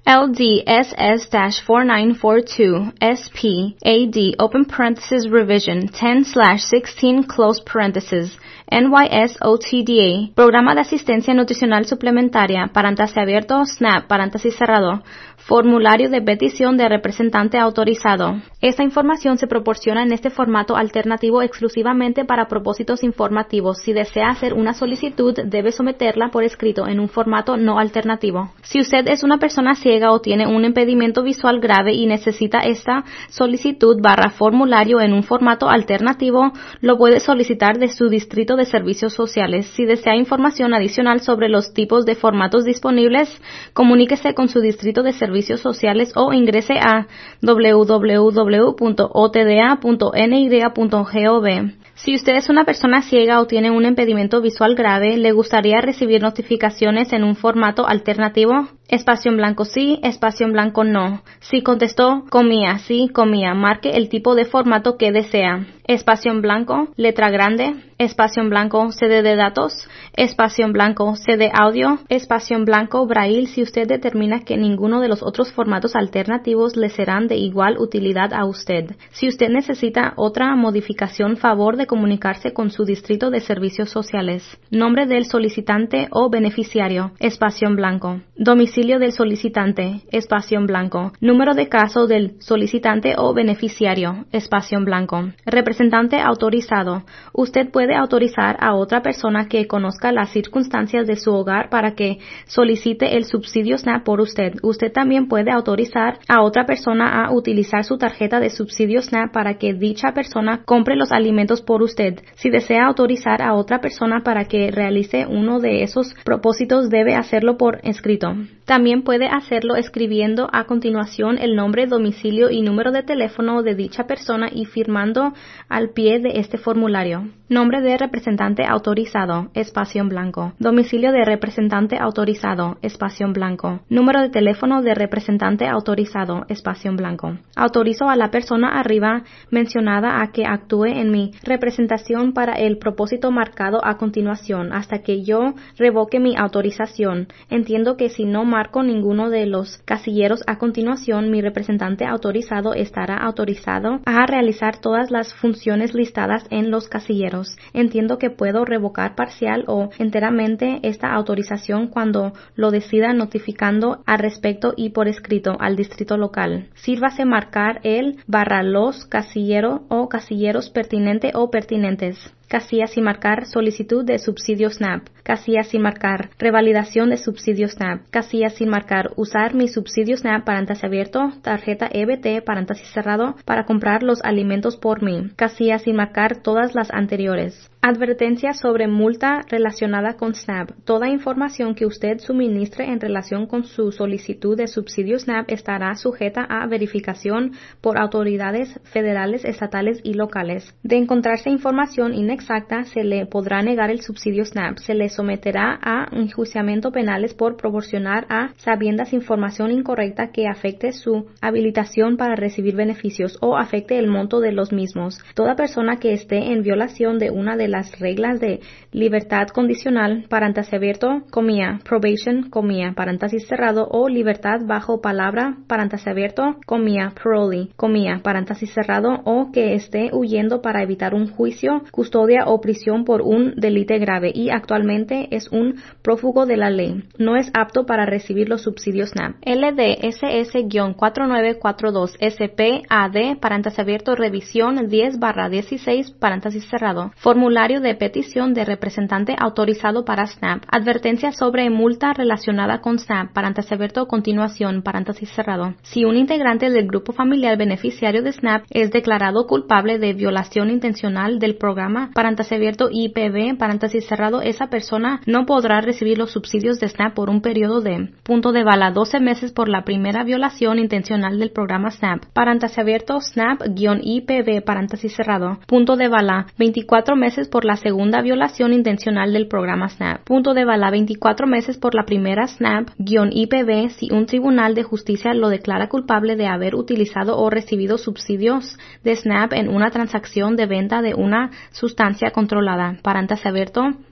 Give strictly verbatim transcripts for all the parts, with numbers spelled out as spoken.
L D S S four nine four two S P A D open parenthesis revision ten slash sixteen close parenthesis N Y S O T D A Programa de Asistencia Nutricional Suplementaria paréntesis abierto SNAP paréntesis cerrado Formulario de petición de representante autorizado. Esta información se proporciona en este formato alternativo exclusivamente para propósitos informativos. Si desea hacer una solicitud, debe someterla por escrito en un formato no alternativo. Si usted es una persona ciega o tiene un impedimento visual grave y necesita esta solicitud barra formulario en un formato alternativo, lo puede solicitar de su distrito de servicios sociales. Si desea información adicional sobre los tipos de formatos disponibles, comuníquese con su distrito de servicios Servicios Sociales o ingrese a w w w punto o t d a punto n y punto gov. Si usted es una persona ciega o tiene un impedimento visual grave, ¿le gustaría recibir notificaciones en un formato alternativo? Espacio en blanco sí, espacio en blanco no. Si contestó, comía, sí, comía. Marque el tipo de formato que desea. Espacio en blanco, letra grande. Espacio en blanco, C D de datos. Espacio en blanco, C D audio. Espacio en blanco, braille. Si usted determina que ninguno de los otros formatos alternativos le serán de igual utilidad a usted. Si usted necesita otra modificación, favor de comunicarse con su distrito de servicios sociales. Nombre del solicitante o beneficiario. Espacio en blanco. Domicilio del solicitante, espacio en blanco. Número de caso del solicitante o beneficiario, espacio en blanco. Representante autorizado. Usted puede autorizar a otra persona que conozca las circunstancias de su hogar para que solicite el subsidio SNAP por usted. Usted también puede autorizar a otra persona a utilizar su tarjeta de subsidio SNAP para que dicha persona compre los alimentos por usted. Si desea autorizar a otra persona para que realice uno de esos propósitos, debe hacerlo por escrito. También puede hacerlo escribiendo a continuación el nombre, domicilio y número de teléfono de dicha persona y firmando al pie de este formulario. Nombre de representante autorizado, espacio en blanco. Domicilio de representante autorizado, espacio en blanco. Número de teléfono de representante autorizado, espacio en blanco. Autorizo a la persona arriba mencionada a que actúe en mi representación para el propósito marcado a continuación hasta que yo revoque mi autorización. Entiendo que si no marco ninguno de los casilleros a continuación, mi representante autorizado estará autorizado a realizar todas las funciones listadas en los casilleros. Entiendo que puedo revocar parcial o enteramente esta autorización cuando lo decida notificando al respecto y por escrito al distrito local. Sírvase marcar el barra los casillero o casilleros pertinente o pertinentes. Casilla sin marcar solicitud de subsidio SNAP. Casilla sin marcar revalidación de subsidio SNAP. Casilla sin marcar usar mi subsidio SNAP paréntesis abierto, tarjeta E B T paréntesis cerrado para comprar los alimentos por mí. Casilla sin marcar todas las anteriores. Advertencia sobre multa relacionada con SNAP. Toda información que usted suministre en relación con su solicitud de subsidio SNAP estará sujeta a verificación por autoridades federales, estatales y locales. De encontrarse información inexacta, se le podrá negar el subsidio SNAP. Se le someterá a enjuiciamiento penales por proporcionar a sabiendas información incorrecta que afecte su habilitación para recibir beneficios o afecte el monto de los mismos. Toda persona que esté en violación de una de las reglas de libertad condicional, paréntesis abierto, comía, probation, comía, paréntesis cerrado, o libertad bajo palabra, paréntesis abierto, comía, parolee, comía, paréntesis cerrado, o que esté huyendo para evitar un juicio, custodia o prisión por un delito grave y actualmente es un prófugo de la ley. No es apto para recibir los subsidios SNAP. L D S S cuatro nueve cuatro dos S P A D, paréntesis abierto, revisión diez barra dieciséis, paréntesis cerrado. Formulario de petición de representante autorizado para SNAP. Advertencia sobre multa relacionada con SNAP, paréntesis abierto, continuación, paréntesis cerrado. Si un integrante del grupo familiar beneficiario de SNAP es declarado culpable de violación intencional del programa, paréntesis abierto, I P V, paréntesis cerrado, esa persona no podrá recibir los subsidios de SNAP por un periodo de, punto de bala, doce meses por la primera violación intencional del programa SNAP, paréntesis abierto, SNAP-I P V, paréntesis cerrado, punto de bala, veinticuatro meses por la segunda violación intencional del programa SNAP. Punto de bala, veinticuatro meses por la primera SNAP-I P V si un tribunal de justicia lo declara culpable de haber utilizado o recibido subsidios de SNAP en una transacción de venta de una sustancia controlada. Paréntesis abierto,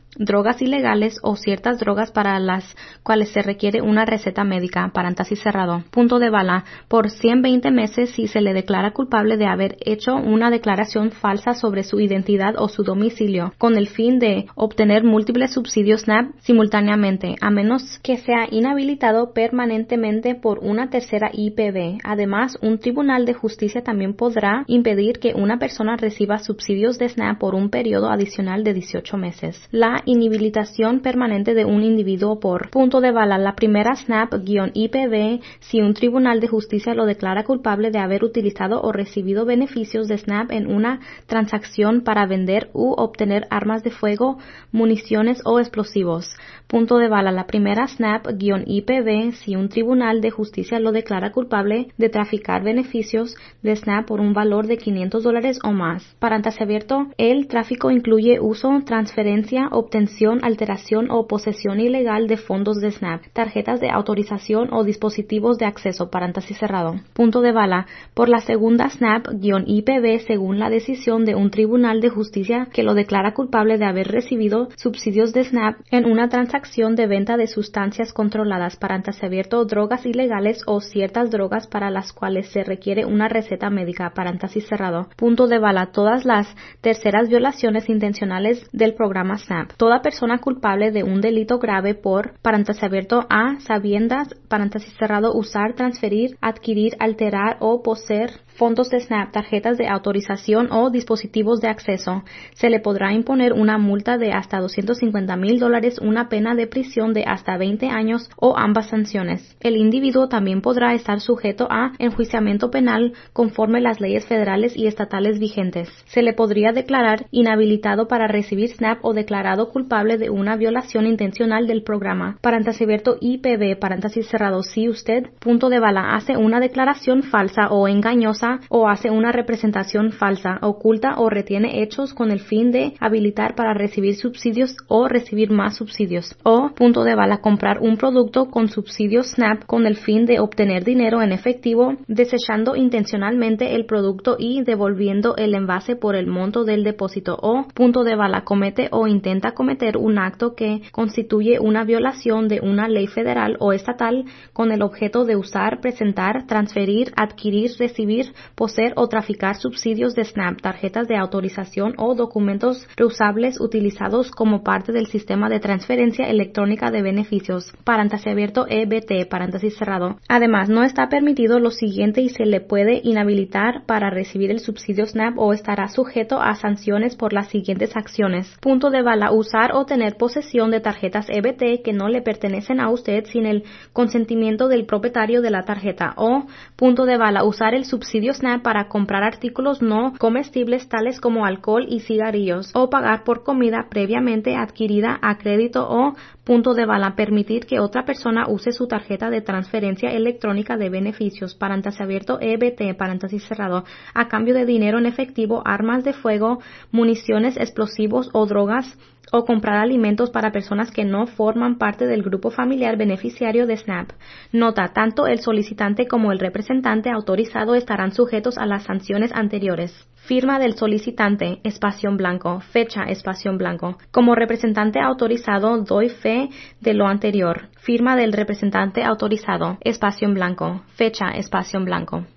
drogas ilegales o ciertas drogas para las cuales se requiere una receta médica, paréntesis cerrado, punto de bala, por ciento veinte meses si se le declara culpable de haber hecho una declaración falsa sobre su identidad o su domicilio, con el fin de obtener múltiples subsidios SNAP simultáneamente, a menos que sea inhabilitado permanentemente por una tercera I P B. Además, un tribunal de justicia también podrá impedir que una persona reciba subsidios de SNAP por un periodo adicional de dieciocho meses. La inhabilitación permanente de un individuo por punto de bala, la primera SNAP-I P B, si un tribunal de justicia lo declara culpable de haber utilizado o recibido beneficios de SNAP en una transacción para vender u obtener armas de fuego, municiones o explosivos. Punto de bala, la primera SNAP-I P B, si un tribunal de justicia lo declara culpable de traficar beneficios de SNAP por un valor de quinientos dólares o más. Paréntesis abierto, el tráfico incluye uso, transferencia, obtención, alteración o posesión ilegal de fondos de SNAP, tarjetas de autorización o dispositivos de acceso, paréntesis cerrado. Punto de bala, por la segunda SNAP-I P B según la decisión de un tribunal de justicia que lo declara culpable de haber recibido subsidios de SNAP en una transacción de venta de sustancias controladas, paréntesis abierto, drogas ilegales o ciertas drogas para las cuales se requiere una receta médica, paréntesis cerrado. Punto de bala, todas las terceras violaciones intencionales del programa SNAP. Toda persona culpable de un delito grave por, paréntesis abierto, a sabiendas, paréntesis cerrado, usar, transferir, adquirir, alterar o poseer fondos de SNAP, tarjetas de autorización o dispositivos de acceso, se le podrá imponer una multa de hasta doscientos cincuenta mil dólares, una pena de prisión de hasta veinte años o ambas sanciones. El individuo también podrá estar sujeto a enjuiciamiento penal conforme las leyes federales y estatales vigentes. Se le podría declarar inhabilitado para recibir SNAP o declarado culpable de una violación intencional del programa. Paréntesis abierto I P B, paréntesis cerrado, si usted, punto de bala, hace una declaración falsa o engañosa o hace una representación falsa, oculta o retiene hechos con el fin de habilitar para recibir subsidios o recibir más subsidios. O, punto de bala, comprar un producto con subsidios SNAP con el fin de obtener dinero en efectivo, desechando intencionalmente el producto y devolviendo el envase por el monto del depósito. O, punto de bala, comete o intenta cometer un acto que constituye una violación de una ley federal o estatal con el objeto de usar, presentar, transferir, adquirir, recibir, poseer o traficar subsidios de SNAP, tarjetas de autorización o documentos reusables utilizados como parte del sistema de transferencia electrónica de beneficios, paréntesis abierto E B T, paréntesis cerrado. Además, no está permitido lo siguiente y se le puede inhabilitar para recibir el subsidio SNAP o estará sujeto a sanciones por las siguientes acciones. Punto de bala, usar o tener posesión de tarjetas E B T que no le pertenecen a usted sin el consentimiento del propietario de la tarjeta. O, punto de bala, usar el subsidio SNAP para comprar artículos no comestibles tales como alcohol y cigarrillos o pagar por comida previamente adquirida a crédito. O, punto de bala, permitir que otra persona use su tarjeta de transferencia electrónica de beneficios, paréntesis abierto E B T, paréntesis cerrado, a cambio de dinero en efectivo, armas de fuego, municiones, explosivos o drogas, o comprar alimentos para personas que no forman parte del grupo familiar beneficiario de SNAP. Nota, tanto el solicitante como el representante autorizado estarán sujetos a las sanciones anteriores. Firma del solicitante, espacio en blanco, fecha, espacio en blanco. Como representante autorizado, doy fe de lo anterior. Firma del representante autorizado, espacio en blanco, fecha, espacio en blanco.